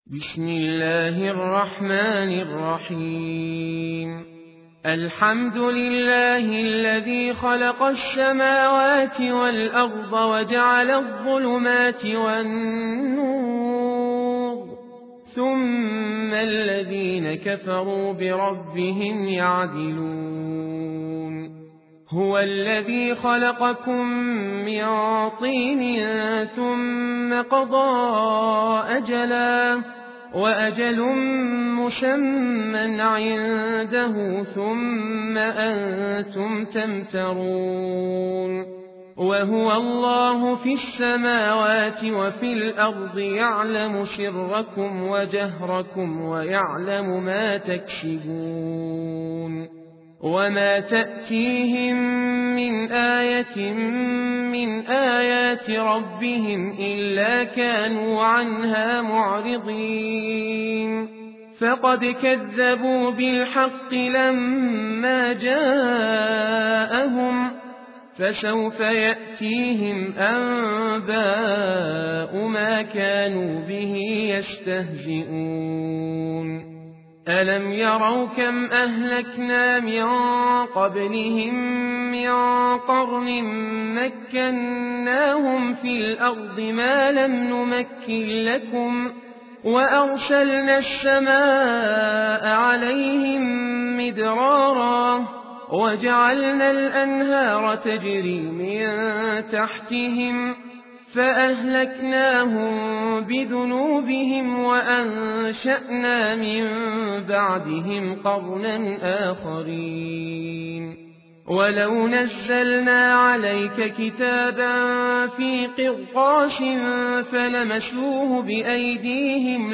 بسم الله الرحمن الرحيم. الحمد لله الذي خلق السماوات والأرض وجعل الظلمات والنور، ثم الذين كفروا بربهم يعدلون. هو الذي خلقكم من طين ثم قضى أجلا وأجل مسمى عنده ثم أنتم تمترون. وهو الله في السماوات وفي الأرض يعلم سركم وجهركم ويعلم ما تكسبون. وما تأتيهم من آية من آيات ربهم إلا كانوا عنها معرضين. فقد كذبوا بالحق لما جاءهم، فسوف يأتيهم أنباء ما كانوا به يستهزئون. ألم يروا كم أهلكنا من قبلهم من قرن مكناهم في الأرض ما لم نمكن لكم، وأرسلنا السماء عليهم مدرارا وجعلنا الأنهار تجري من تحتهم فأهلكناهم بذنوبهم وأنشأنا من بعدهم قرنا آخرين. ولو نزلنا عليك كتابا في قرطاس فلمسوه بأيديهم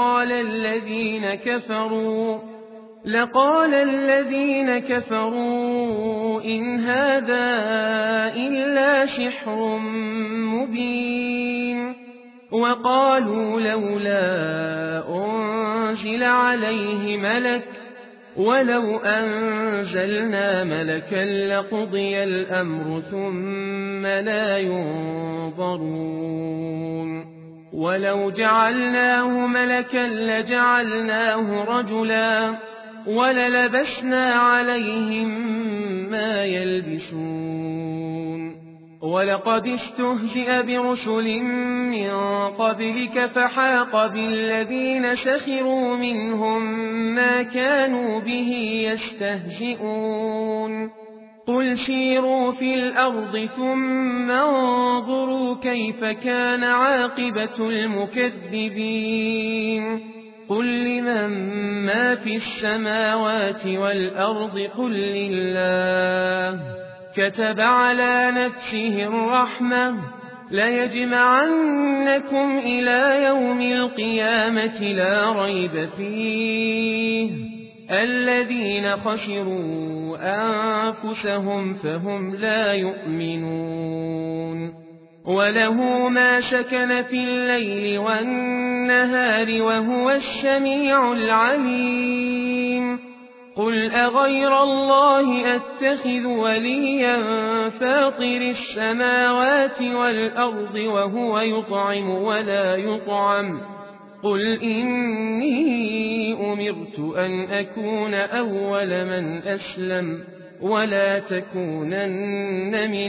لقال الذين كفروا إن هذا إلا سحر مبين. وقالوا لولا أنزل عليه ملك ولو أنزلنا ملكا لقضي الأمر ثم لا ينظرون. ولو جعلناه ملكا لجعلناه رجلا وللبسنا عليهم ما يلبسون. ولقد استهزئ برسل من قبلك فحاق بالذين سخروا منهم ما كانوا به يستهزئون. قل سيروا في الأرض ثم انظروا كيف كان عاقبة المكذبين. قل لمن ما في السماوات والأرض قل لله. كتب على نفسه الرحمة ليجمعنكم إلى يوم القيامة لا ريب فيه. الذين خسروا أنفسهم فهم لا يؤمنون. وله ما سكن في الليل والنهار وهو السميع العليم. قل أغير الله أتخذ وليا فاطر السماوات والأرض وهو يطعم ولا يطعم. قل إني أمرت أن أكون أول من أسلم ولا تكونن من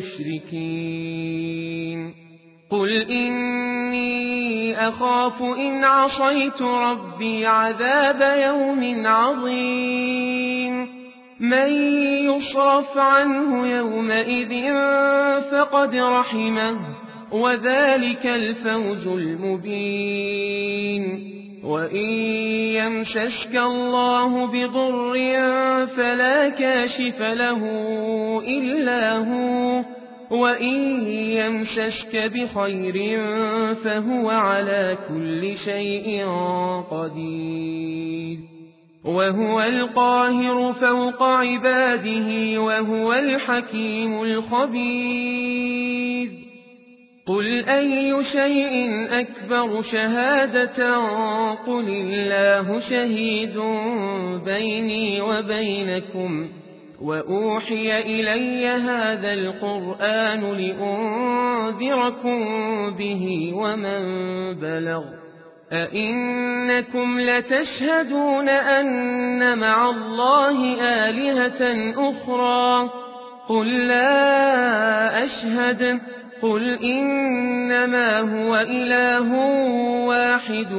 المشركين. قل إني أخاف إن عصيت ربي عذاب يوم عظيم. من يصرف عنه يومئذ فقد رحمه وذلك الفوز المبين. وإن يمسسك الله بضر فلا كاشف له إلا هو، وإن يمسسك بخير فهو على كل شيء قدير. وهو القاهر فوق عباده وهو الحكيم الخبير. قل أي شيء أكبر شهادة قل الله شهيد بيني وبينكم. وأوحي إلي هذا القرآن لأنذركم به ومن بلغ أئنكم لتشهدون أن مع الله آلهة أخرى قل لا أشهد قل إنما هو إله واحد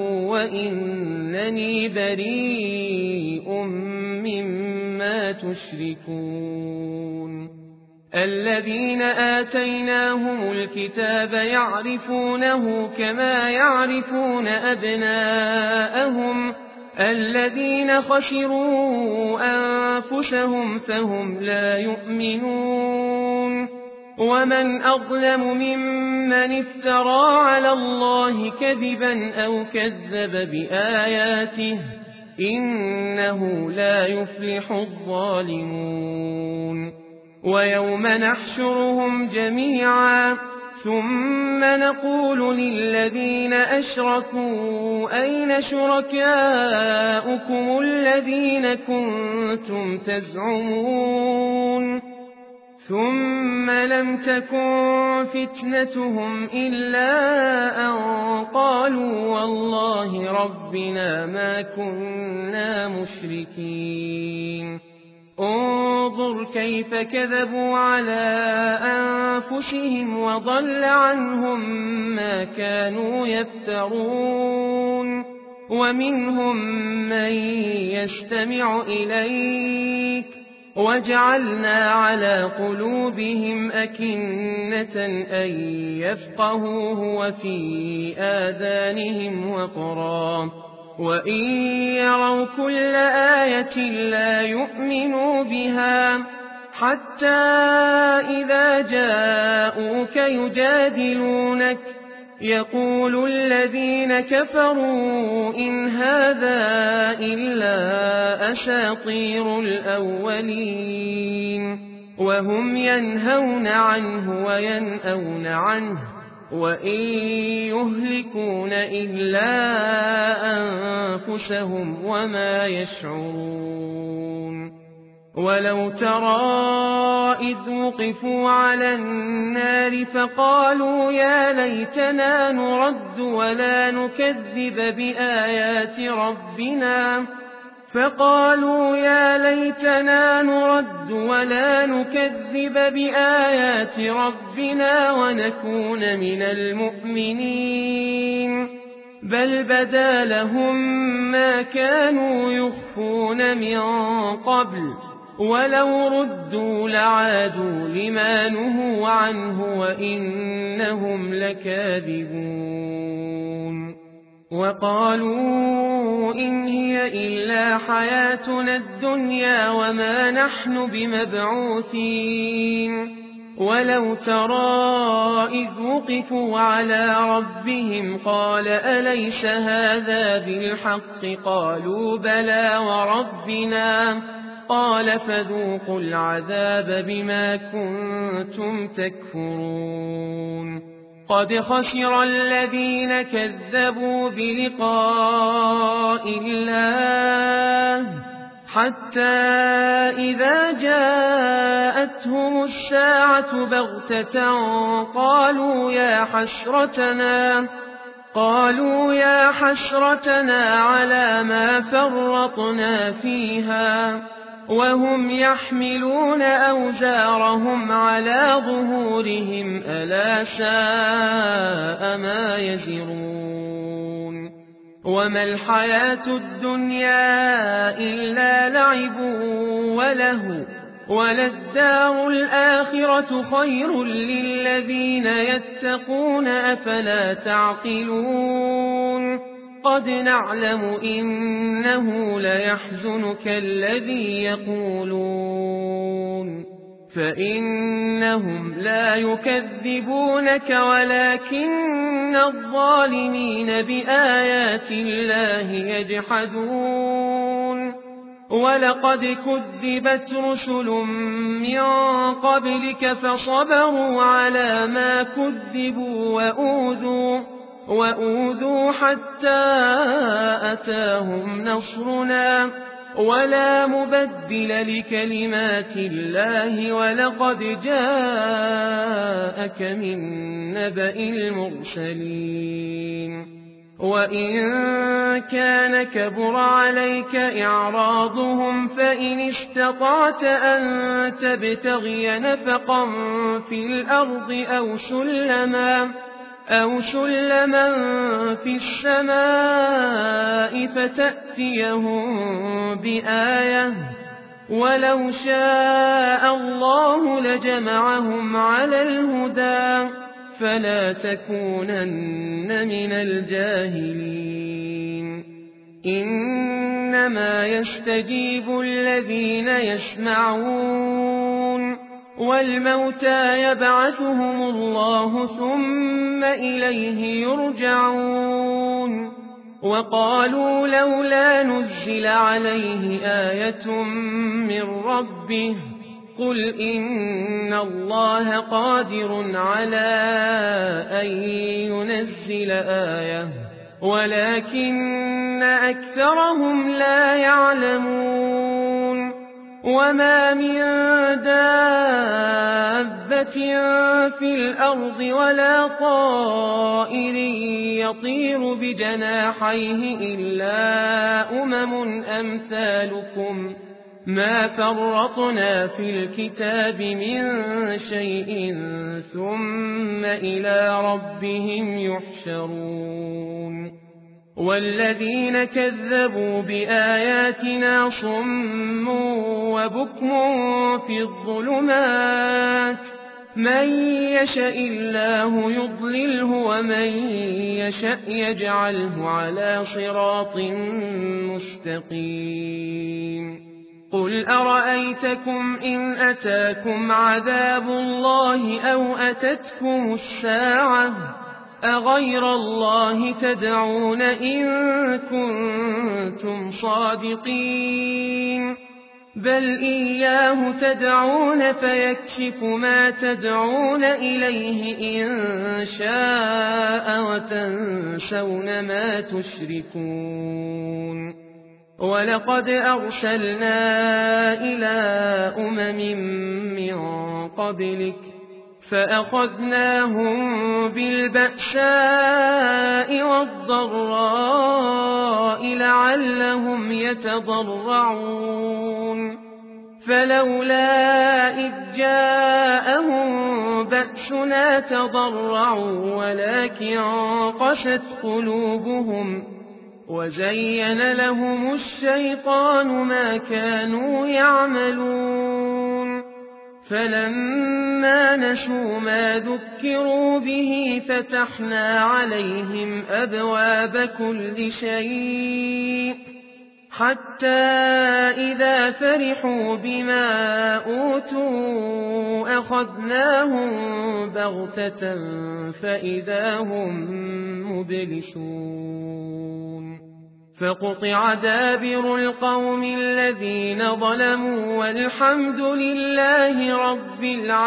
وإنني بريء مما تشركون الذين آتيناهم الكتاب يعرفونه كما يعرفون أبناءهم الذين خسروا أنفسهم فهم لا يؤمنون ومن أظلم ممن افترى على الله كذبا أو كذب بآياته إنه لا يفلح الظالمون ويوم نحشرهم جميعا ثم نقول للذين أشركوا أين شركاؤكم الذين كنتم تزعمون ثم لم تكن فتنتهم إلا أن قالوا والله ربنا ما كنا مشركين انظر كيف كذبوا على أنفسهم وضل عنهم ما كانوا يفترون ومنهم من يستمع إليك وجعلنا على قلوبهم أكنة أن يفقهوه وفي آذانهم وقرا وإن يروا كل آية لا يؤمنوا بها حتى إذا جاءوك يجادلونك يقول الذين كفروا إن هذا إلا أساطير الأولين وهم ينهون عنه وينأون عنه وإن يهلكون إلا أنفسهم وما يشعرون ولو ترى إذ وقفوا على النار فقالوا يا ليتنا نرد ولا نكذب بآيات ربنا ونكون من المؤمنين بل بدا لهم ما كانوا يخفون من قبل ولو ردوا لعادوا لما نهوا عنه وإنهم لكاذبون وقالوا إن هي إلا حياتنا الدنيا وما نحن بمبعوثين ولو ترى إذ وقفوا على ربهم قال أليس هذا بالحق قالوا بلى وربنا قال فذوقوا العذاب بما كنتم تكفرون قد خسر الذين كذبوا بلقاء الله حتى إذا جاءتهم الساعة بغتة قالوا يا حسرتنا على ما فرطنا فيها وهم يحملون أوزارهم على ظهورهم ألا ساء ما يزرون وما الحياة الدنيا إلا لعب وله وللدار الآخرة خير للذين يتقون أفلا تعقلون قد نعلم إنه ليحزنك الذي يقولون فإنهم لا يكذبونك ولكن الظالمين بآيات الله يجحدون ولقد كذبت رسل من قبلك فصبروا على ما كذبوا وأوذوا حتى أتاهم نصرنا ولا مبدل لكلمات الله ولقد جاءك من نبأ المرسلين وإن كان كبر عليك إعراضهم فإن استطعت أن تبتغي نفقا في الأرض أو سلما في السماء فتأتيهم بآية ولو شاء الله لجمعهم على الهدى فلا تكونن من الجاهلين إنما يستجيب الذين يسمعون والموتى يبعثهم الله ثم إليه يرجعون وقالوا لولا نزل عليه آية من ربه قل إن الله قادر على أن ينزل آية ولكن أكثرهم لا يعلمون وما من دابة في الأرض ولا طائر يطير بجناحيه إلا أمثالكم ما فرطنا في الكتاب من شيء ثم إلى ربهم يحشرون والذين كذبوا بآياتنا صم وبكم في الظلمات من يشاء الله يضلله ومن يشاء يجعله على صراط مستقيم قل أرأيتكم إن أتاكم عذاب الله أو أتتكم الساعة أغير الله تدعون إن كنتم صادقين بل إياه تدعون فيكشف ما تدعون إليه إن شاء وتنسون ما تشركون ولقد أرسلنا إلى من قبلك فأخذناهم بالبأساء والضراء لعلهم يتضرعون فلولا إذ جاءهم بأسنا تضرعوا ولكن قست قلوبهم وزين لهم الشيطان ما كانوا يعملون فلما نسوا ما ذكروا به فتحنا عليهم أبواب كل شيء حتى إذا فرحوا بما أوتوا أخذناهم بغتة فإذا هم مبلسون فقطع دابر القوم الذين ظلموا والحمد لله رب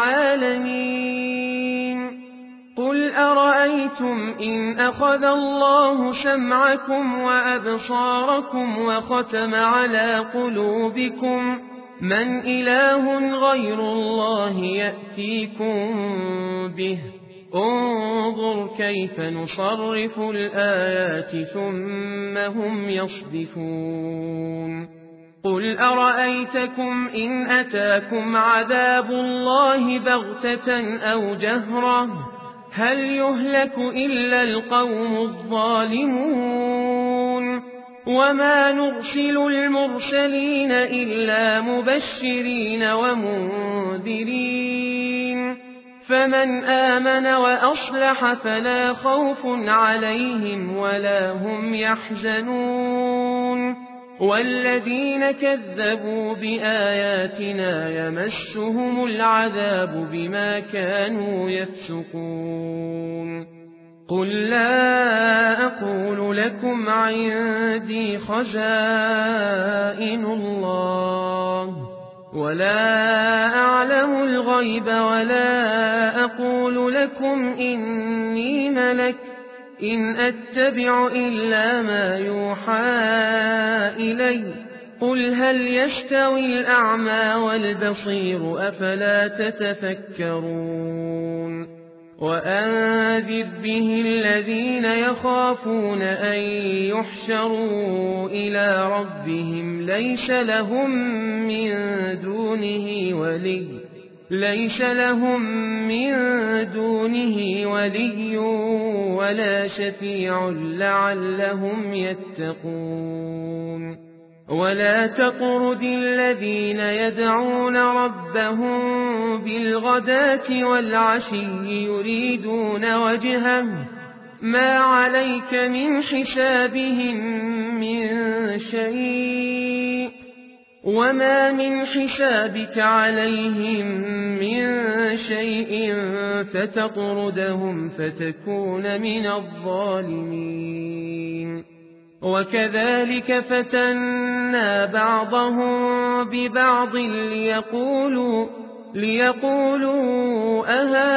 العالمين قل أرأيتم إن أخذ الله سمعكم وأبصاركم وختم على قلوبكم من إله غير الله يأتيكم به انظر كيف نصرف الآيات ثم هم يصدفون قل أرأيتكم إن أتاكم عذاب الله بغتة أو جهرة هل يهلك إلا القوم الظالمون وما نرسل المرسلين إلا مبشرين ومنذرين فمن آمن وأصلح فلا خوف عليهم ولا هم يحزنون والذين كذبوا بآياتنا يمسهم العذاب بما كانوا يفسقون قل لا أقول لكم عندي خزائن الله ولا أعلم الغيب ولا أقول لكم إني ملك إن أتبع إلا ما يوحى إلي قل هل يستوي الأعمى والبصير أفلا تتفكرون وأنذر به الذين يخافون أن يحشروا إلى ربهم ليس لهم من دونه ولي ولا شفيع لعلهم يتقون. ولا تطرد الذين يدعون ربهم بالغداة والعشي يريدون وجهه ما عليك من حسابهم من شيء وما من حسابك عليهم من شيء فتطردهم فتكون من الظالمين. وكذلك فتنا بعضهم ببعض ليقولوا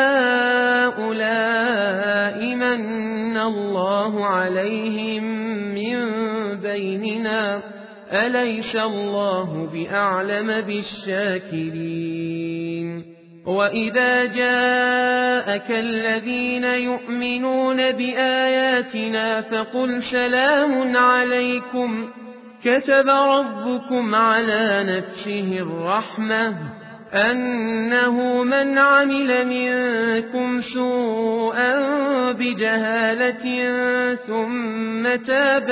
أهؤلاء من الله عليهم من بيننا أليس الله بأعلم بالشاكرين. وإذا جاءك الذين يؤمنون بآياتنا فقل سلام عليكم كتب ربكم على نفسه الرحمة أنه من عمل منكم سوءا بجهالة ثم تاب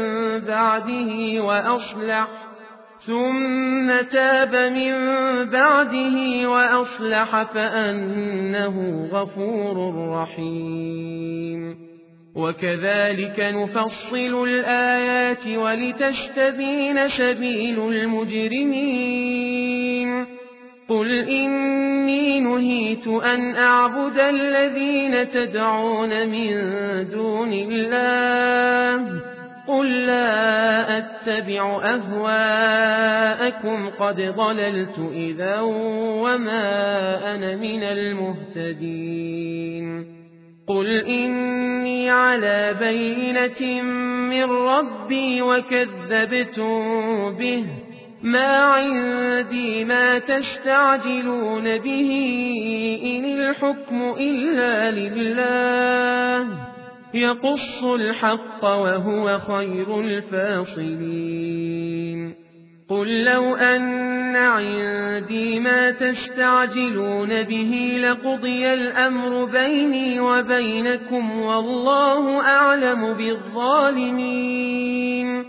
من بعده وأصلح فأنه غفور رحيم. وكذلك نفصل الآيات ولتستبين سبيل المجرمين. قل إني نهيت أن أعبد الذين تدعون من دون الله قل لا أتبع أهواءكم قد ضللت إذا وما أنا من المهتدين. قل إني على بينة من ربي وكذبتم به ما عندي ما تستعجلون به إن الحكم إلا لله يقص الحق وهو خير الفاصلين. قل لو أن عندي ما تستعجلون به لقضي الأمر بيني وبينكم والله أعلم بالظالمين.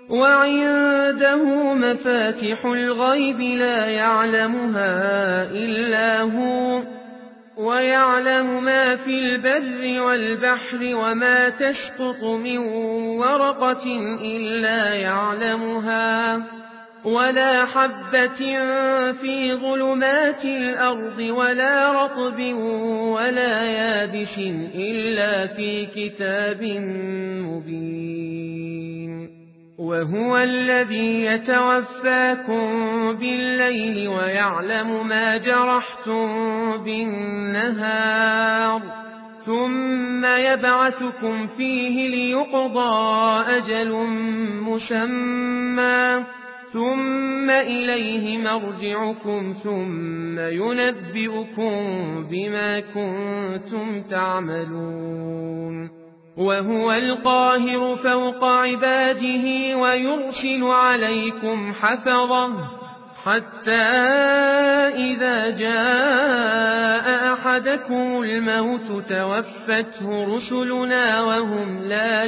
وعنده مفاتح الغيب لا يعلمها إلا هو ويعلم ما في البر والبحر وما تسقط من ورقة إلا يعلمها ولا حبة في ظلمات الأرض ولا رطب ولا يابس إلا في كتاب مبين. وهو الذي يتوفاكم بالليل ويعلم ما جرحتم بالنهار ثم يبعثكم فيه ليقضى أجل مسمى ثم إليه مرجعكم ثم ينبئكم بما كنتم تعملون. وهو القاهر فوق عباده ويرسل عليكم حفظه حتى إذا جاء أحدكم الموت توفته رسلنا وهم لا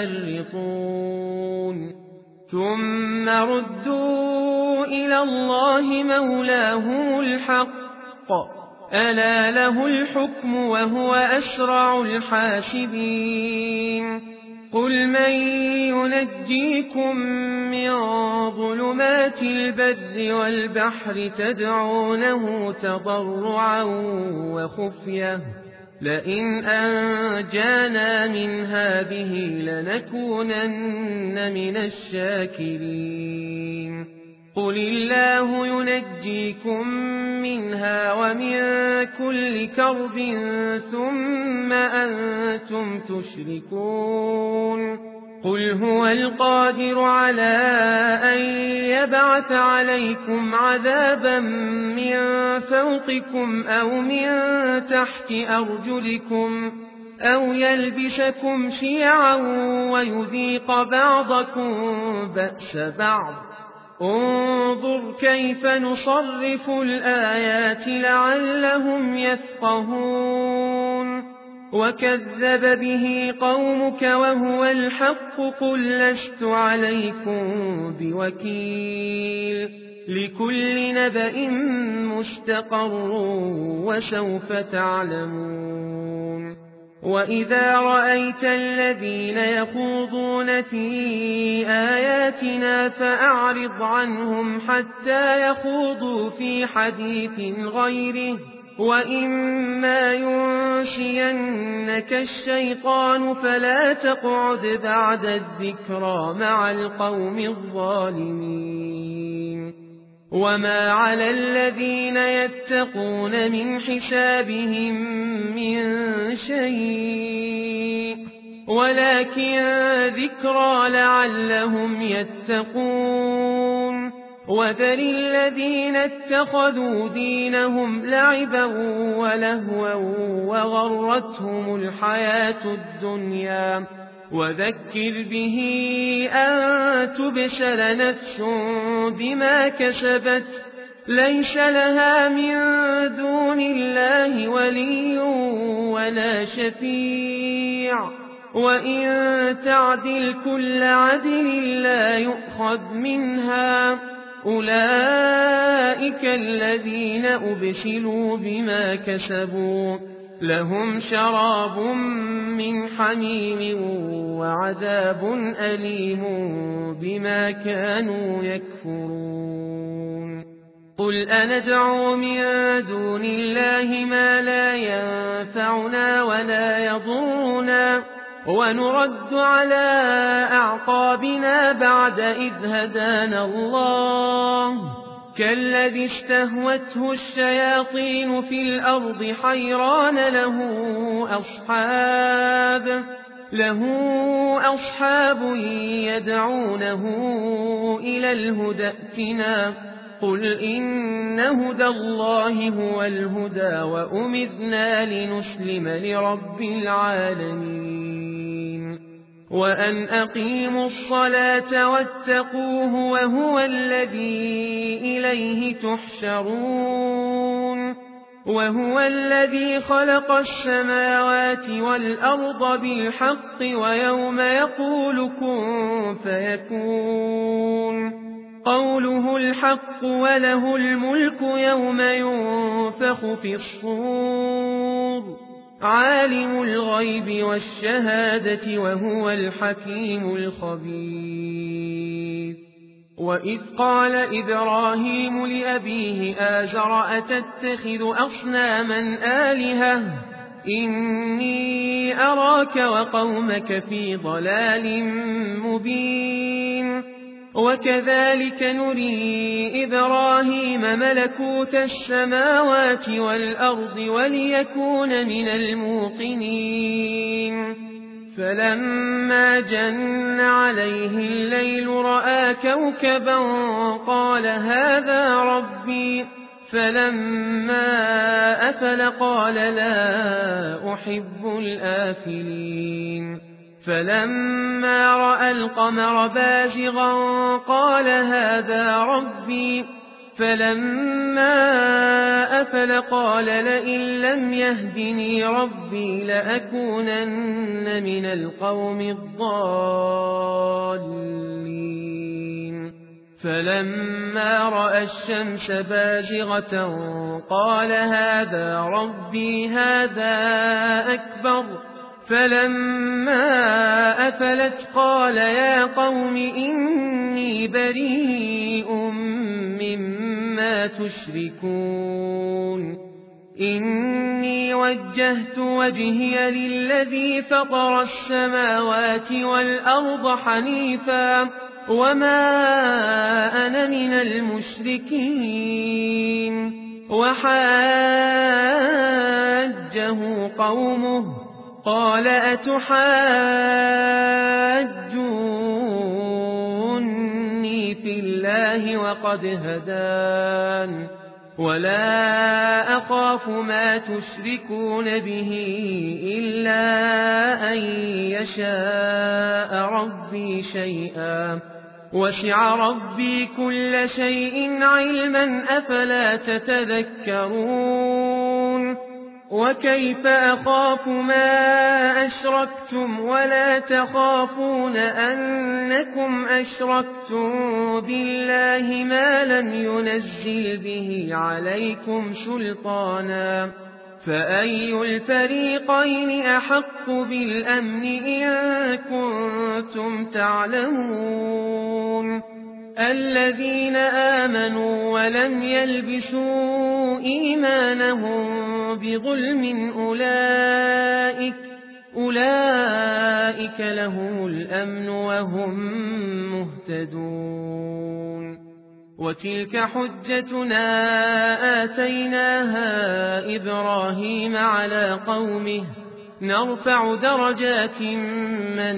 يفرطون ثم ردوا إلى الله مولاهم الحق ألا له الحكم وهو أسرع الحاسبين. قل من ينجيكم من ظلمات البر والبحر تدعونه تضرعا وخفية لئن أنجانا من هذه لنكونن من الشاكرين. قل الله ينجيكم منها ومن كل كرب ثم أنتم تشركون. قل هو القادر على أن يبعث عليكم عذابا من فوقكم أو من تحت أرجلكم أو يلبسكم شيعا ويذيق بعضكم بأس بعض. انظر كيف نصرف الآيات لعلهم يفقهون. وكذب به قومك وهو الحق قل لست عليكم بوكيل. لكل نبأ مستقر وسوف تعلمون. وإذا رأيت الذين يخوضون في آياتنا فأعرض عنهم حتى يخوضوا في حديث غيره، وإما ينشينك الشيطان فلا تقعد بعد الذكرى مع القوم الظالمين. وما على الذين يتقون من حسابهم من شيء ولكن ذكرى لعلهم يتقون. وذر الذين اتخذوا دينهم لعبا ولهوا وغرتهم الحياة الدنيا وذكر به أن تبسل نفس بما كسبت ليس لها من دون الله ولي ولا شفيع، وإن تعدل كل عدل لا يؤخذ منها. أولئك الذين أبسلوا بما كسبوا لهم شراب من حميم وعذاب أليم بما كانوا يكفرون. قل أندعو من دون الله ما لا ينفعنا ولا يضرنا ونرد على أعقابنا بعد إذ هدانا الله كالذي استهوته الشياطين في الأرض حيران له أصحاب يدعونه إلى الهدى ائتنا. قل إن هدى الله هو الهدى وأمرنا لنسلم لرب العالمين وأن أقيموا الصلاة واتقوه وهو الذي إليه تحشرون. وهو الذي خلق السماوات والأرض بالحق ويوم يقول كن فيكون قوله الحق وله الملك يوم ينفخ في الصور عالم الغيب والشهادة وهو الحكيم الخبير. وإذ قال إبراهيم لأبيه آزر أتتخذ أصناما آلهة إني أراك وقومك في ضلال مبين. وكذلك نري إبراهيم ملكوت السماوات والأرض وليكون من الموقنين. فلما جن عليه الليل رأى كوكبا قال هذا ربي فلما أفل قال لا أحب الآفلين. فلما رأى القمر بازغا قال هذا ربي فلما أفل قال لئن لم يهدني ربي لأكونن من القوم الضالين. فلما رأى الشمس بازغة قال هذا ربي هذا أكبر. فلما أفلت قال يا قوم إني بريء مما تشركون. إني وجهت وجهي للذي فطر السماوات والأرض حنيفا وما أنا من المشركين. وحاجه قومه قال أتحاجوني الله وقد هدان ولا أخاف ما تشركون به إلا أن يشاء ربي شيئا وسع ربي كل شيء علما أفلا تتذكرون وكيف أخاف ما أشركتم ولا تخافون أنكم أشركتم بالله ما لم ينزل به عليكم سلطانا فأي الفريقين أحق بالأمن إن كنتم تعلمون الذين آمنوا ولم يلبسوا إيمانهم بظلم أولئك لهم الأمن وهم مهتدون وتلك حجتنا آتيناها إبراهيم على قومه نرفع درجات من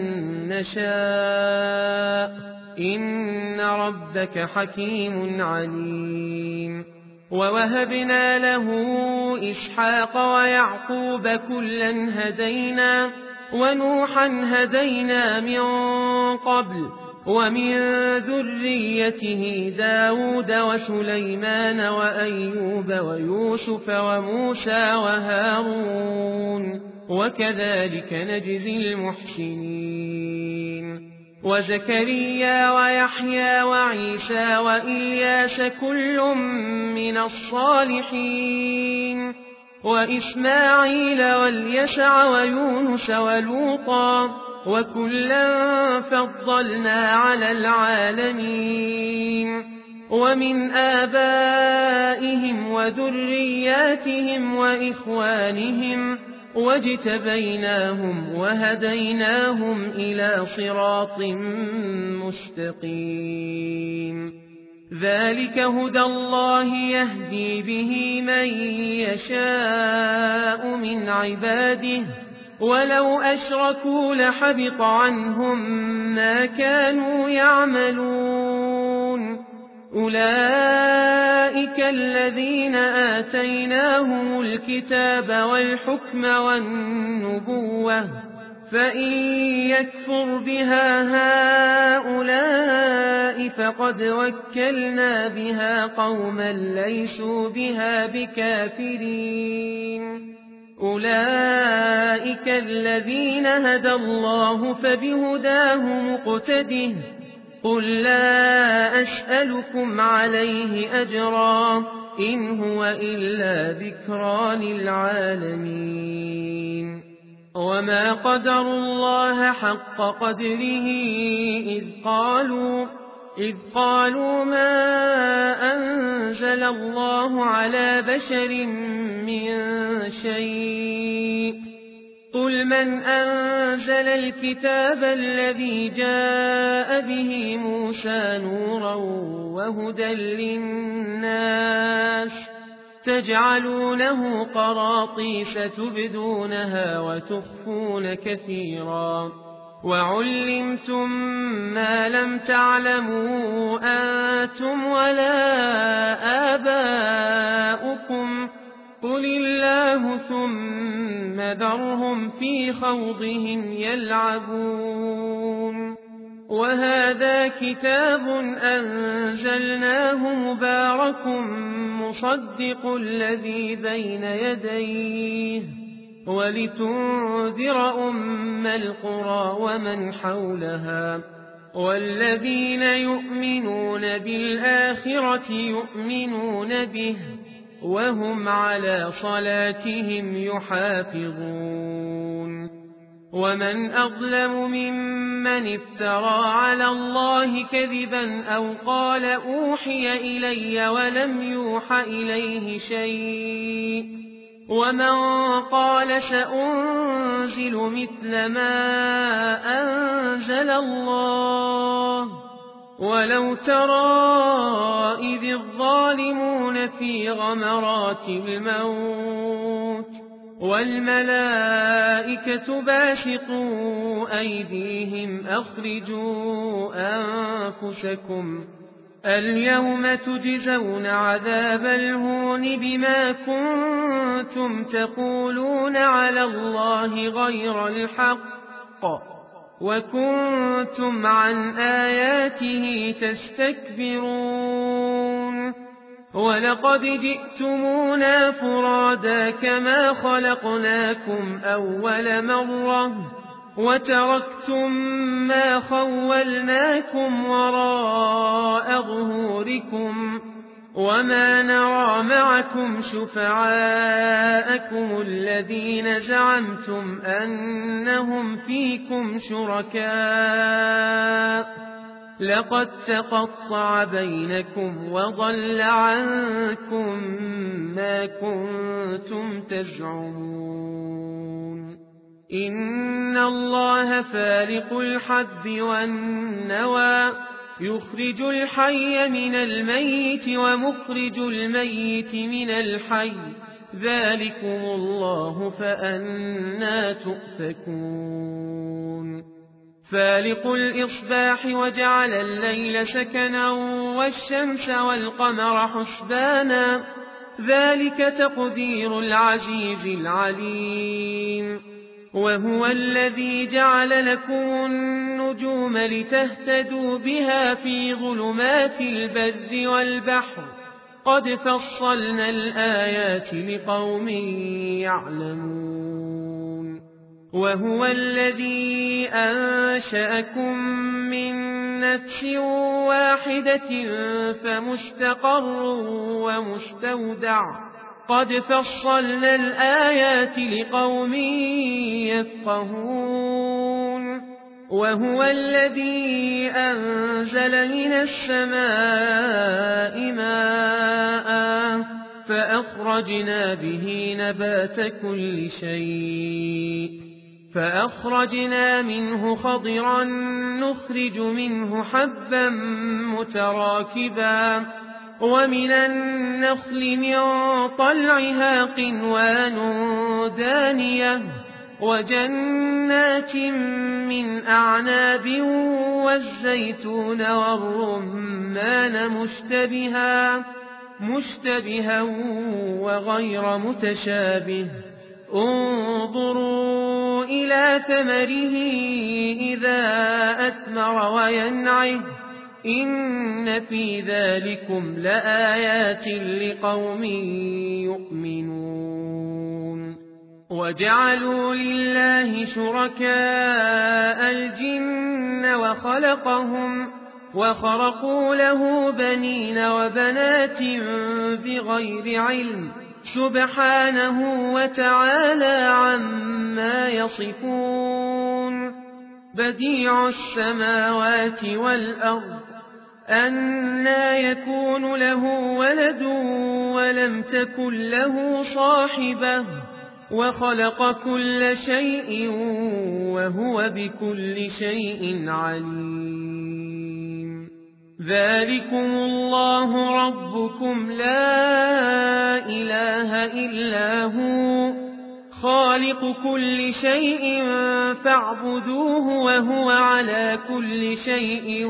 نشاء إن ربك حكيم عليم ووهبنا له إسحاق ويعقوب كلا هدينا ونوحا هدينا من قبل ومن ذريته داود وسليمان وأيوب ويوسف وموسى وهارون وكذلك نجزي المحسنين وزكريا ويحيى وعيسى وإلياس كل من الصالحين وإسماعيل واليسع ويونس ولوطا وكلا فضلنا على العالمين ومن آبائهم وذرياتهم وإخوانهم واجتبيناهم وهديناهم إلى صراط مستقيم ذلك هدى الله يهدي به من يشاء من عباده ولو أشركوا لحبط عنهم ما كانوا يعملون أولئك الذين آتيناهم الكتاب والحكم والنبوة فإن يكفر بها هؤلاء فقد وكلنا بها قوما ليسوا بها بكافرين أولئك الذين هدى الله فبهداه مقتده قل لا أسألكم عليه أجرا إن هو إلا ذكرى للعالمين وما قدروا الله حق قدره إذ قالوا ما أنزل الله على بشر من شيء قل من أنزل الكتاب الذي جاء به موسى نورا وهدى للناس تجعلونه قراطيس تبدونها وتخفون كثيرا وعلمتم ما لم تعلموا أنتم ولا آباؤكم قل الله ثم ذرهم في خوضهم يلعبون وهذا كتاب أنزلناه مبارك مصدق الذي بين يديه ولتنذر أم القرى ومن حولها والذين يؤمنون بالآخرة يؤمنون به وهم على صلاتهم يحافظون ومن أظلم ممن افترى على الله كذبا أو قال أوحي إلي ولم يوح إليه شيء ومن قال سأنزل مثل ما أنزل الله ولو ترى إذ الظالمون في غمرات الموت والملائكة باسطوا أيديهم أخرجوا أنفسكم اليوم تجزون عذاب الهون بما كنتم تقولون على الله غير الحق وكنتم عن آياته تستكبرون ولقد جئتمونا فرادا كما خلقناكم أول مرة وتركتم ما خولناكم وراء ظهوركم وما نرى معكم شفعاءكم الذين زعمتم أنهم فيكم شركاء لقد تقطع بينكم وضل عنكم ما كنتم تزعمون إن الله فالق الحب والنوى يخرج الحي من الميت ومخرج الميت من الحي ذلكم الله فأنى تؤفكون فالق الإصباح وجعل الليل سكنا والشمس والقمر حسبانا ذلك تقدير العزيز العليم وهو الذي جعل لكم النجوم لتهتدوا بها في ظلمات البر والبحر قد فصلنا الآيات لقوم يعلمون وهو الذي أنشأكم من نفس واحدة فمستقر ومستودع قد فصلنا الآيات لقوم يفقهون وهو الذي أنزل من السماء ماء فأخرجنا به نبات كل شيء فأخرجنا منه خضرا نخرج منه حبا متراكبا ومن النخل من طلعها قنوان دانية وجنات من أعناب والزيتون والرمان مشتبها وغير متشابه انظروا إلى ثمره إذا أثمر وينعه إن في ذلكم لآيات لقوم يؤمنون وجعلوا لله شركاء الجن وخرقوا له بنين وبنات بغير علم سبحانه وتعالى عما يصفون بديع السماوات والأرض أنى يكون له ولد ولم تكن له صاحبة وخلق كل شيء وهو بكل شيء عليم ذلكم الله ربكم لا إله إلا هو خالق كل شيء فاعبدوه وهو على كل شيء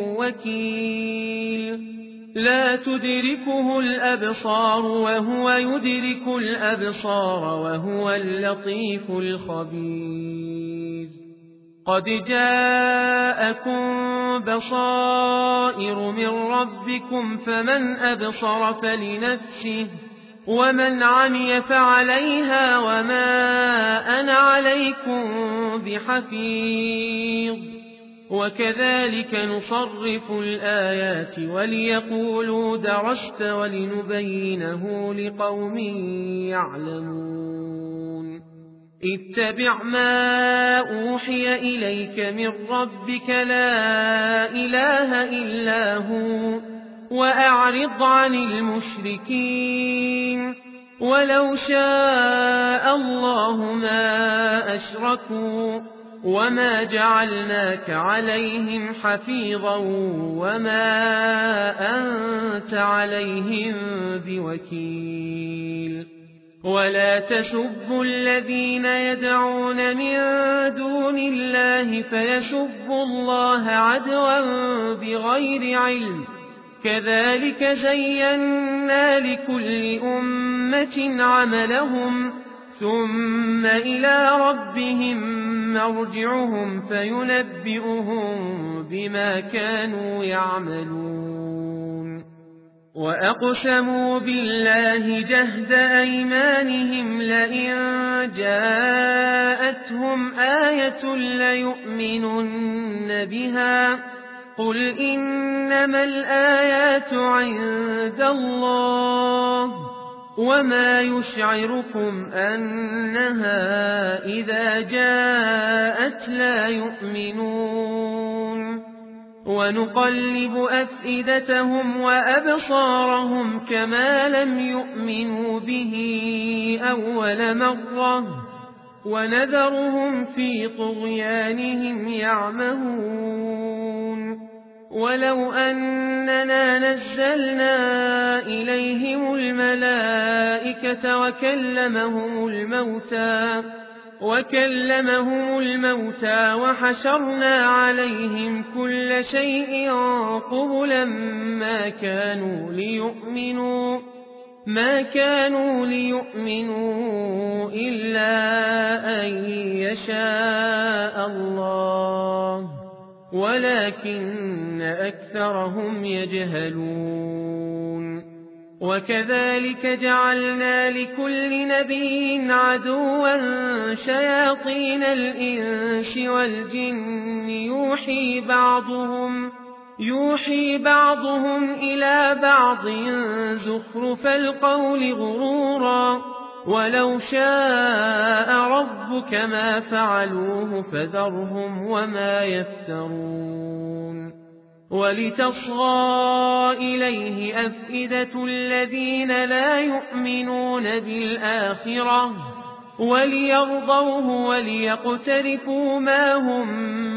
وكيل لا تدركه الأبصار وهو يدرك الأبصار وهو اللطيف الخبير قد جاءكم بصائر من ربكم فمن أبصر فلنفسه ومن عمي فعليها وما أنا عليكم بحفيظ وكذلك نصرف الآيات وليقولوا درست ولنبينه لقوم يعلمون اتبع ما أوحي إليك من ربك لا إله إلا هو وأعرض عن المشركين ولو شاء الله ما أشركوا وما جعلناك عليهم حفيظا وما أنت عليهم بوكيل ولا تسبوا الذين يدعون من دون الله فيسبوا الله عدوا بغير علم كذلك زينا لكل أمة عملهم ثم إلى ربهم مرجعهم فينبئهم بما كانوا يعملون وأقسموا بالله جهد أيمانهم لئن جاءتهم آية ليؤمنن بها قل إنما الآيات عند الله وما يشعركم أنها إذا جاءت لا يؤمنون ونقلب أفئدتهم وأبصارهم كما لم يؤمنوا به أول مرة ونذرهم في طغيانهم يعمهون ولو أننا نزلنا إليهم الملائكة وكلمهم الموتى وحشرنا عليهم كل شيء قبلا ما كانوا ليؤمنوا إلا أن يشاء الله ولكن أكثرهم يجهلون وكذلك جعلنا لكل نبي عدوا شياطين الإنس والجن يوحي بعضهم إلى بعض زخرف القول غرورا ولو شاء ربك ما فعلوه فذرهم وما يفترون ولتصغى إليه أفئدة الذين لا يؤمنون بالآخرة وليرضوه وليقترفوا ما هم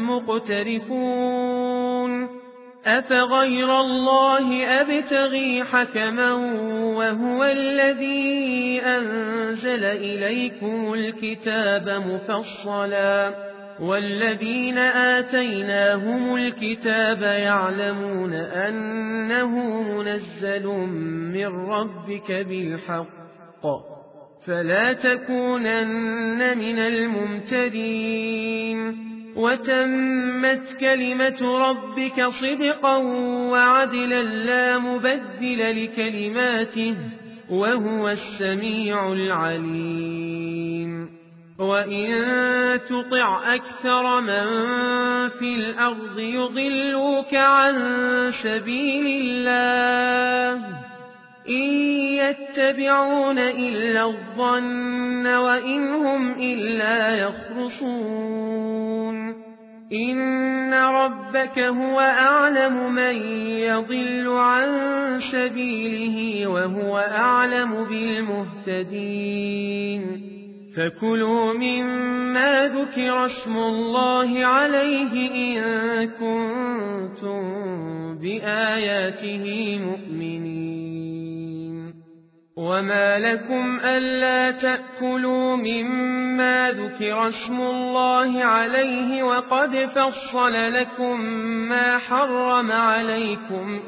مقترفون أفغير الله أبتغي حكما وهو الذي أنزل إليكم الكتاب مفصلا والذين آتيناهم الكتاب يعلمون أنه منزل من ربك بالحق فلا تكونن من الممترين وتمت كلمة ربك صدقا وعدلا لا مبدل لكلماته وهو السميع العليم وإن تطع أكثر من في الأرض يضلوك عن سبيل الله إن يتبعون إلا الظن وإن هم إلا يخرصون إن ربك هو أعلم من يضل عن سبيله وهو أعلم بالمهتدين فكلوا مما ذكر اسم الله عليه إن كنتم بآياته مؤمنين وما لكم ألا تأكلوا مما ذكر اسم الله عليه وقد فصل لكم ما حرم عليكم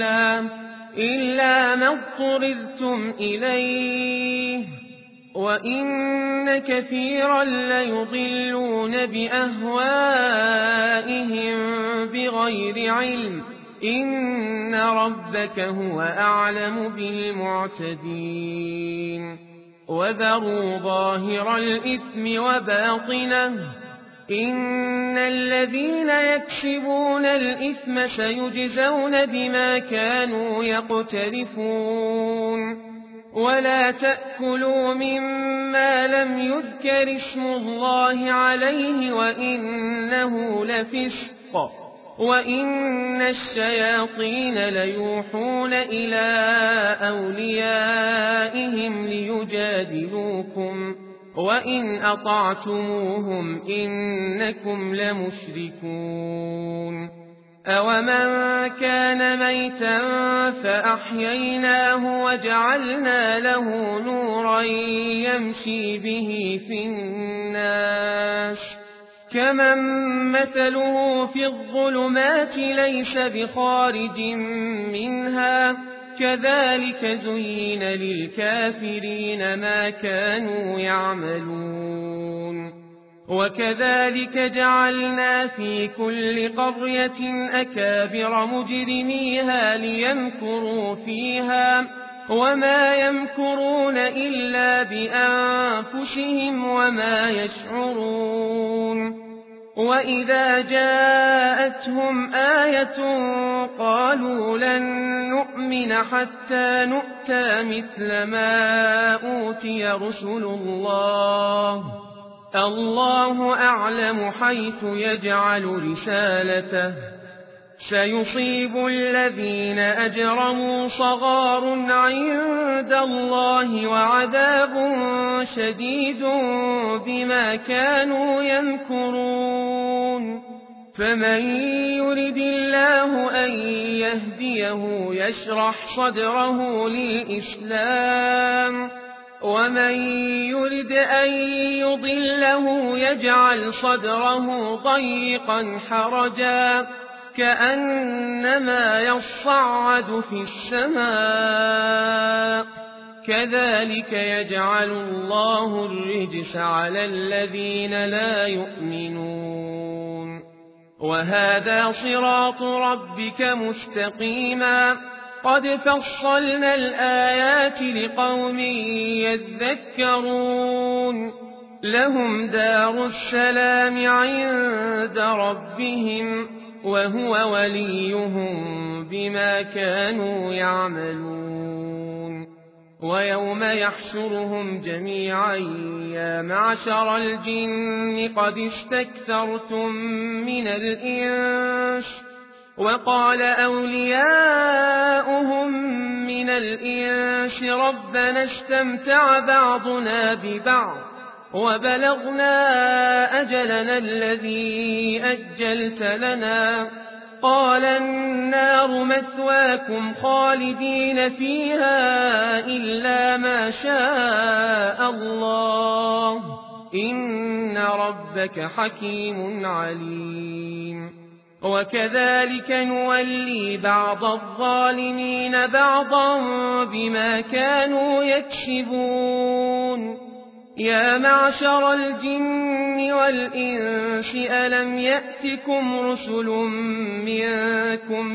إلا ما اضطررتم إليه وإن كثيرا ليضلون بأهوائهم بغير علم إن ربك هو أعلم بالمعتدين وذروا ظاهر الإثم وباطنه إن الذين يكسبون الإثم سيجزون بما كانوا يقترفون ولا تأكلوا مما لم يذكر اسم الله عليه وإنه لفسق وإن الشياطين ليوحون إلى أوليائهم ليجادلوكم وإن أطعتموهم إنكم لمشركون أومن كان ميتا فأحييناه وجعلنا له نورا يمشي به في الناس كمن مثله في الظلمات ليس بخارج منها كذلك زين للكافرين ما كانوا يعملون وكذلك جعلنا في كل قرية أكابر مجرميها ليمكروا فيها وما يمكرون إلا بأنفسهم وما يشعرون وإذا جاءتهم آية قالوا لن نؤمن حتى نؤتى مثل ما أوتي رسل الله أعلم حيث يجعل رسالته سيصيب الذين أجرموا صغار عند الله وعذاب شديد بما كانوا يمكرون فمن يرد الله أن يهديه يشرح صدره للإسلام ومن يرد أن يضله يجعل صدره ضيقا حرجا كأنما يصعد في السماء كذلك يجعل الله الرجس على الذين لا يؤمنون وهذا صراط ربك مستقيما قد فصلنا الآيات لقوم يذكرون لهم دار السلام عند ربهم وهو وليهم بما كانوا يعملون ويوم يحشرهم جميعا يا معشر الجن قد استكثرتم من الإنس وقال أولياؤهم من الإنس ربنا استمتع بعضنا ببعض وبلغنا أجلنا الذي أجلت لنا قال النار مثواكم خالدين فيها إلا ما شاء الله إن ربك حكيم عليم وكذلك نولي بعض الظالمين بعضا بما كانوا يكسبون يا معشر الجن والإنس ألم يأتكم رسل منكم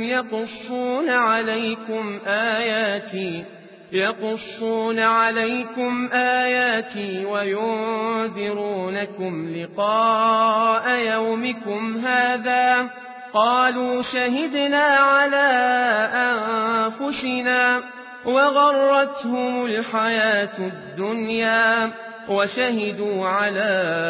يقصون عليكم آياتي وينذرونكم لقاء يومكم هذا قالوا شهدنا على أنفسنا وغرتهم الحياة الدنيا وشهدوا على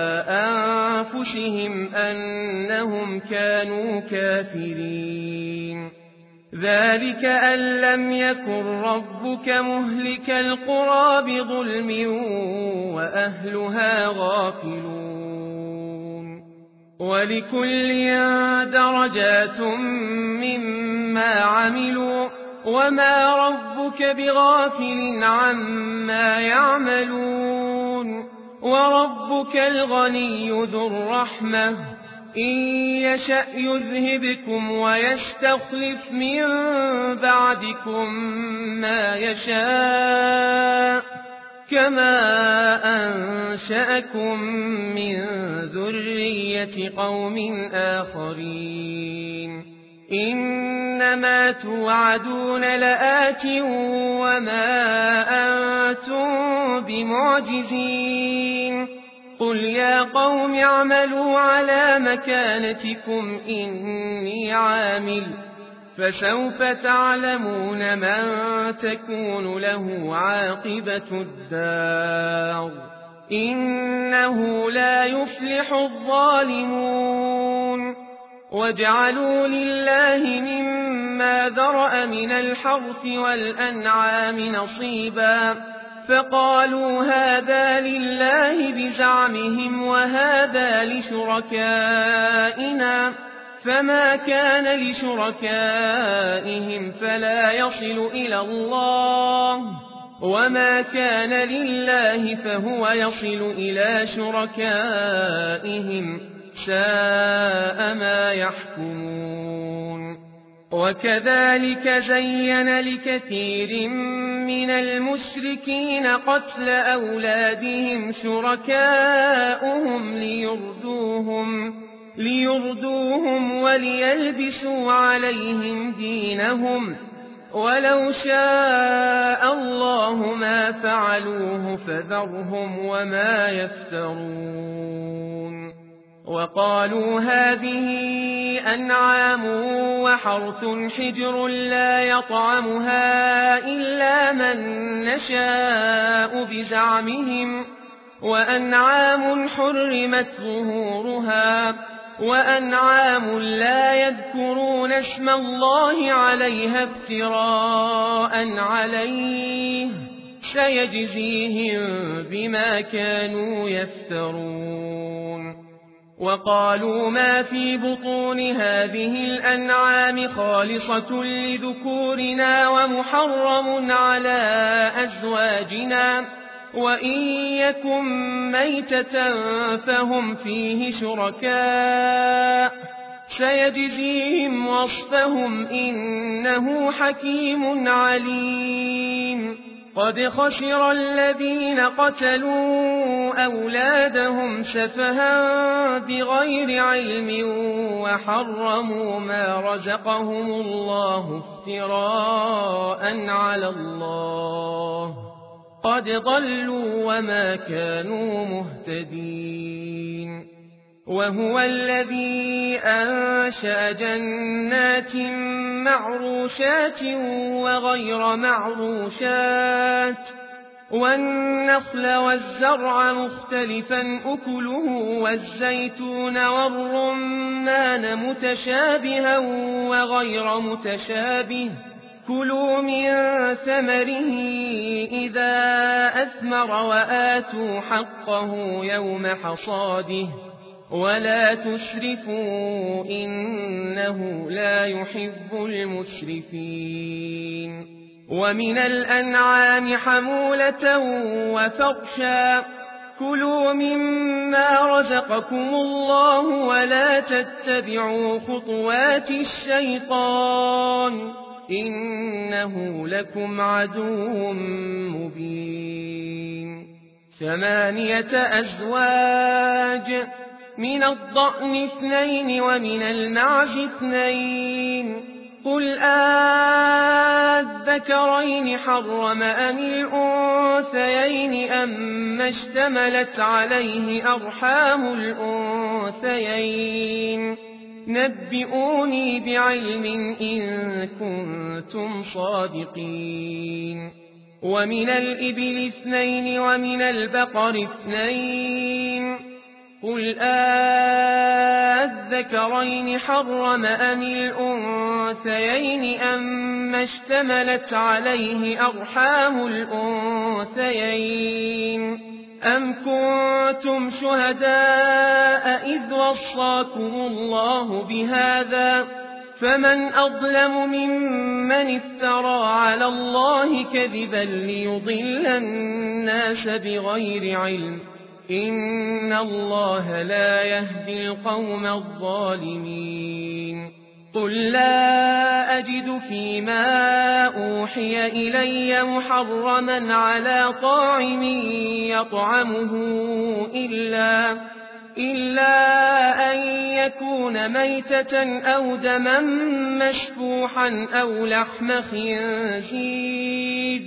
أنفسهم أنهم كانوا كافرين ذلك أن لم يكن ربك مهلك القرى بظلم وأهلها غافلون ولكل درجات مما عملوا وما ربك بغافل عما يعملون وربك الغني ذو الرحمة إن يشأ يذهبكم ويستخلف من بعدكم ما يشاء كما أنشأكم من ذرية قوم آخرين إنما توعدون لآت وما أنتم بمعجزين قل يا قوم اعملوا على مكانتكم إني عامل فسوف تعلمون من تكون له عاقبة الدار إنه لا يفلح الظالمون وجعلوا لله مما ذرأ من الحرث والأنعام نصيبا فقالوا هذا لله بزعمهم وهذا لشركائنا فما كان لشركائهم فلا يصل إلى الله وما كان لله فهو يصل إلى شركائهم ساء ما يحكمون وكذلك زين لكثير من المشركين قتل أولادهم شركاؤهم ليردوهم وليلبسوا عليهم دينهم ولو شاء الله ما فعلوه فذرهم وما يفترون وقالوا هذه أنعام وحرث حجر لا يطعمها إلا من نشاء بزعمهم وأنعام حرمت ظهورها وأنعام لا يذكرون اسم الله عليها افتراء عليه سيجزيهم بما كانوا يفترون وقالوا ما في بطون هذه الأنعام خالصة لذكورنا ومحرم على أزواجنا وإن يكن ميتة فهم فيه شركاء سيجزيهم وصفهم إنه حكيم عليم قد خسر الذين قتلوا أولادهم سفها بغير علم وحرموا ما رزقهم الله افتراء على الله قد ضلوا وما كانوا مهتدين وهو الذي أنشأ جنات معروشات وغير معروشات والنخل والزرع مختلفا أكله والزيتون والرمان متشابها وغير متشابه كلوا من ثمره إذا أثمر وآتوا حقه يوم حصاده ولا تسرفوا إنه لا يحب المسرفين ومن الأنعام حمولة وفرشا كلوا مما رزقكم الله ولا تتبعوا خطوات الشيطان إنه لكم عدو مبين 8 أزواج من الضأن 2 ومن المعز 2 قل أذكرين حرم أم الأنثيين أما اشتملت عليه أرحام الأنثيين نبئوني بعلم إن كنتم صادقين ومن الإبل 2 ومن البقر 2 قل أذكرين حرم أم الأنثيين أما اشتملت عليه أرحام الأنثيين أم كنتم شهداء إذ وصاكم الله بهذا فمن أظلم ممن افترى على الله كذبا ليضل الناس بغير علم إن الله لا يهدي القوم الظالمين قل لا أجد فيما أوحي إلي محرما على طاعم يطعمه إلا أن يكون ميتة أو دما مسفوحا أو لحم خنزير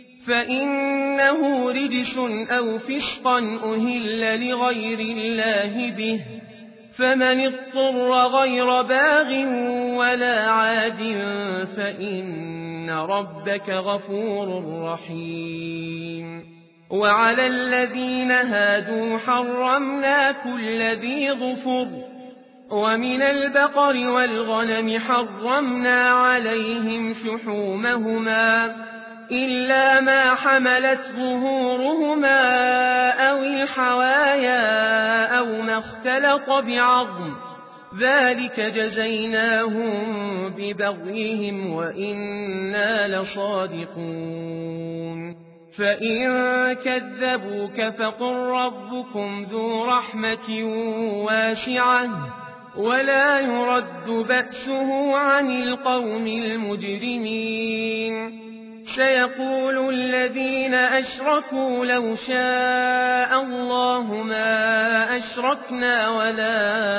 فإنه رجس أو فسقا أهل لغير الله به فمن اضطر غير باغ ولا عاد فإن ربك غفور رحيم وعلى الذين هادوا حرمنا كل ذي ظفر ومن البقر والغنم حرمنا عليهم شحومهما إلا ما حملت ظهورهما أو الحوايا أو ما اختلط بعظم ذلك جزيناهم ببغيهم وإنا لصادقون فإن كذبوك فقل ربكم ذو رحمة واسعة ولا يرد بأسه عن القوم المجرمين. سيقول الذين أشركوا لو شاء الله ما أشركنا ولا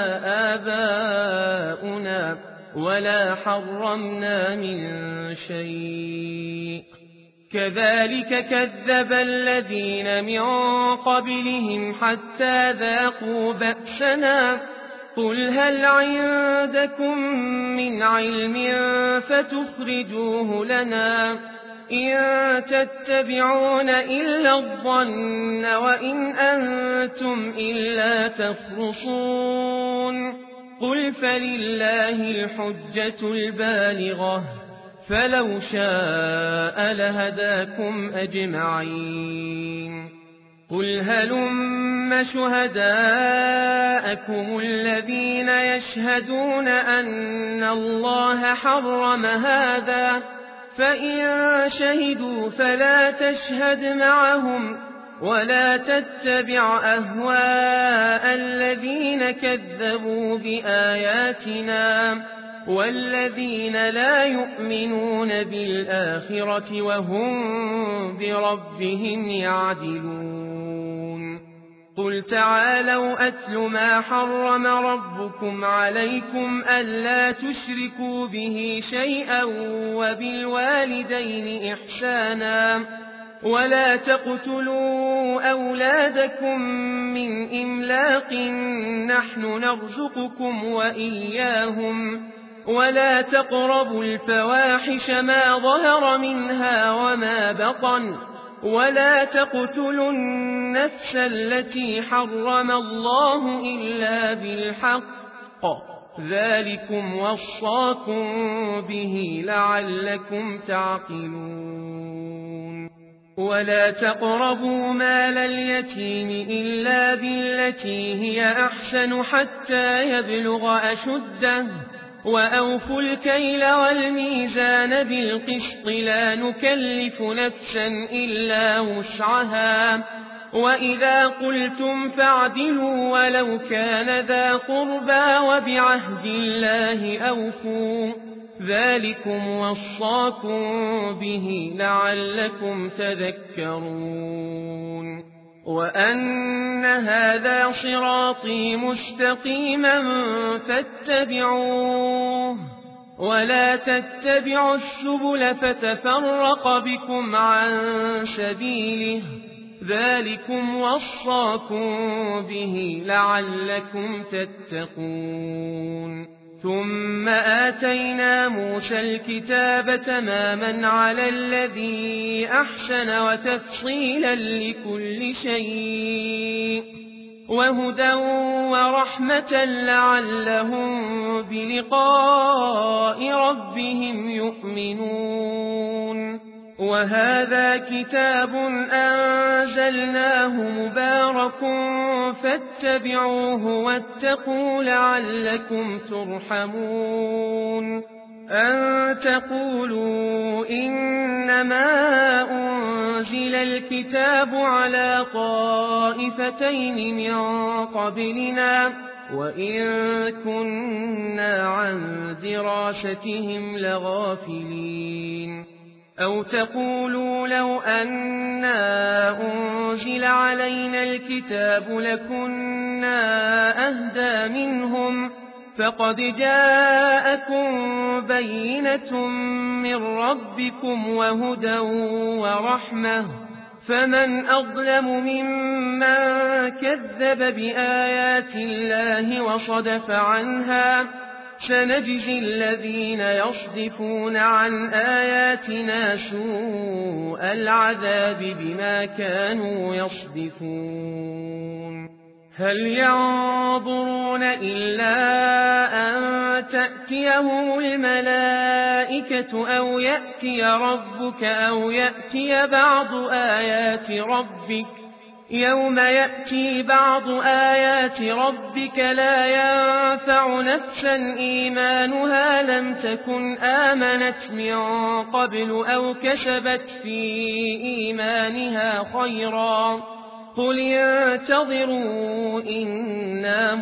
آباؤنا ولا حرمنا من شيء كذلك كذب الذين من قبلهم حتى ذاقوا بأسنا قل هل عندكم من علم فتخرجوه لنا إن تتبعون إلا الظن وإن أنتم إلا تخرصون قل فلله الحجة البالغة فلو شاء لهداكم أجمعين. قل هلم شهداءكم الذين يشهدون أن الله حرم هذا فإن شهدوا فلا تشهد معهم ولا تتبع أهواء الذين كذبوا بآياتنا والذين لا يؤمنون بالآخرة وهم بربهم يعدلون. قل تعالوا أتل ما حرم ربكم عليكم ألا تشركوا به شيئا وبالوالدين إحسانا ولا تقتلوا أولادكم من إملاق نحن نرزقكم وإياهم ولا تقربوا الفواحش ما ظهر منها وما بطن ولا تقتلوا النفس التي حرم الله إلا بالحق ذلكم وصاكم به لعلكم تعقلون. ولا تقربوا مال اليتيم إلا بالتي هي أحسن حتى يبلغ أشده وأوفوا الكيل والميزان بالقسط لا نكلف نفسا إلا وسعها وإذا قلتم فاعدلوا ولو كان ذا قربى وبعهد الله أوفوا ذلكم وصاكم به لعلكم تذكرون. وأن هذا صراطي مستقيما فاتبعوه ولا تتبعوا السبل فتفرق بكم عن سبيله ذلكم وصاكم به لعلكم تتقون. ثم آتينا موسى الكتاب تماما على الذي أحسن وتفصيلا لكل شيء وهدى ورحمة لعلهم بلقاء ربهم يؤمنون. وهذا كتاب أنزلناه مبارك فاتبعوه واتقوا لعلكم ترحمون. أن تقولوا إنما أنزل الكتاب على طائفتين من قبلنا وإن كنا عن دراستهم لغافلين. أو تقولوا لو أنا أنزل علينا الكتاب لكنا أهدى منهم فقد جاءكم بينة من ربكم وهدى ورحمة فمن أظلم ممن كذب بآيات الله وصدف عنها سنجزي الذين يصدفون عن آياتنا سوء العذاب بما كانوا يصدفون. هل ينظرون إلا أن تأتيهم الملائكة أو يأتي ربك أو يأتي بعض آيات ربك يوم يأتي بعض آيات ربك لا ينفع نفسا إيمانها لم تكن آمنت من قبل أو كسبت في إيمانها خيرا قل انتظروا إنا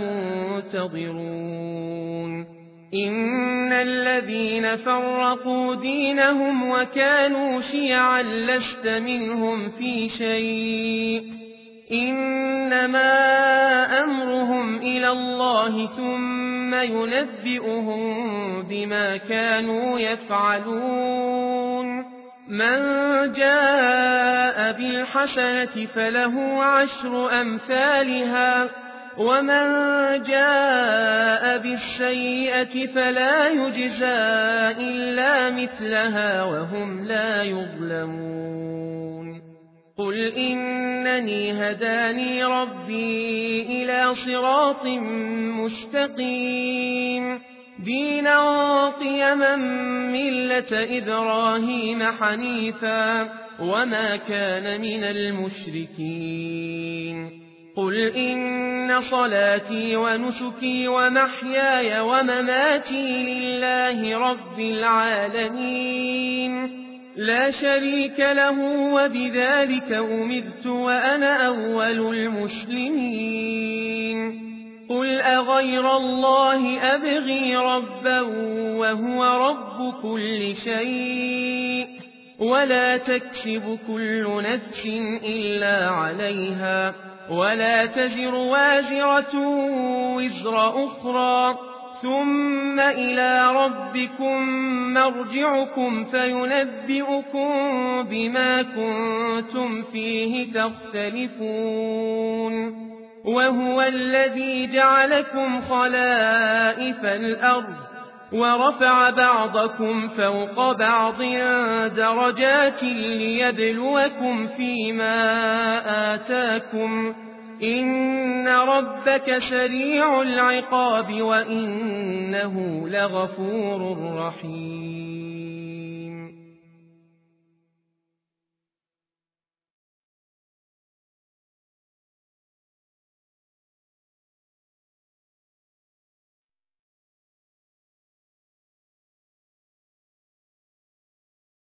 منتظرون إن الذين فرقوا دينهم وكانوا شيعا لست منهم في شيء إنما أمرهم إلى الله ثم ينبئهم بما كانوا يفعلون من جاء بالحسنة فله 10 أمثالها ومن جاء بالسيئة فلا يجزى إلا مثلها وهم لا يظلمون قل إنني هداني ربي إلى صراط مستقيم دينا قيما ملة إبراهيم حنيفا وما كان من المشركين قل إن صلاتي ونسكي ومحياي ومماتي لله رب العالمين لا شريك له وبذلك أمرت وأنا أول المسلمين قل أغير الله أبغي ربا وهو رب كل شيء ولا تكسب كل نفس إلا عليها ولا تزر وازرة وزر أخرى ثم إلى ربكم مرجعكم فينبئكم بما كنتم فيه تختلفون وهو الذي جعلكم خلائف الأرض ورفع بعضكم فوق بعض درجات ليبلوكم فيما آتاكم إن ربك سريع العقاب وإنه لغفور رحيم